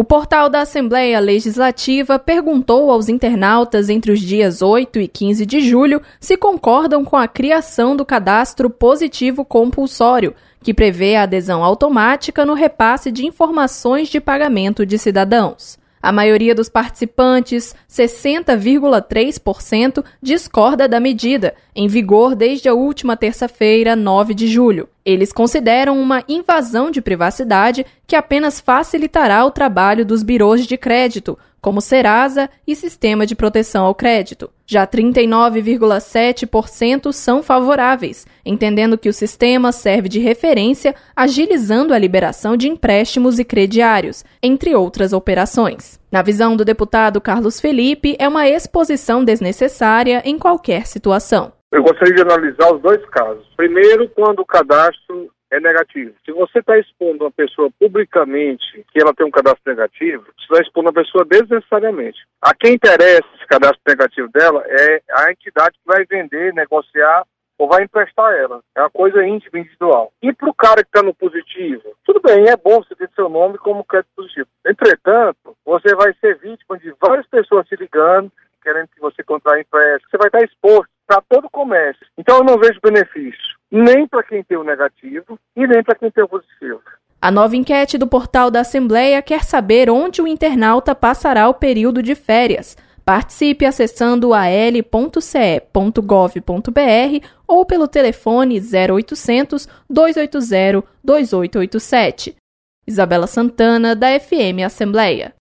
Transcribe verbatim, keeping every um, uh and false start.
O portal da Assembleia Legislativa perguntou aos internautas entre os dias oito e quinze de julho se concordam com a criação do cadastro positivo compulsório, que prevê a adesão automática no repasse de informações de pagamento de cidadãos. A maioria dos participantes, sessenta vírgula três por cento, discorda da medida, em vigor desde a última terça-feira, nove de julho. Eles consideram uma invasão de privacidade que apenas facilitará o trabalho dos birôs de crédito, como Serasa e Sistema de Proteção ao Crédito. Já trinta e nove vírgula sete por cento são favoráveis, entendendo que o sistema serve de referência, agilizando a liberação de empréstimos e crediários, entre outras operações. Na visão do deputado Carlos Felipe, é uma exposição desnecessária em qualquer situação. Eu gostaria de analisar os dois casos. Primeiro, quando o cadastro é negativo. Se você está expondo uma pessoa publicamente que ela tem um cadastro negativo, você está expondo a pessoa desnecessariamente. A quem interessa esse cadastro negativo dela é a entidade que vai vender, negociar ou vai emprestar ela. É uma coisa íntima, individual. E para o cara que está no positivo, tudo bem, é bom você ter seu nome como crédito positivo. Entretanto, você vai ser vítima de várias pessoas se ligando, querendo que você contraia empréstimo. Você vai estar exposto para todo o comércio. Então eu não vejo benefício, nem para quem tem o negativo e nem para quem tem o positivo. A nova enquete do portal da Assembleia quer saber onde o internauta passará o período de férias. Participe acessando a l ponto c e ponto gov ponto b r ou pelo telefone zero oitocentos, dois oito zero, dois oito oito sete. Isabela Santana, da F M Assembleia.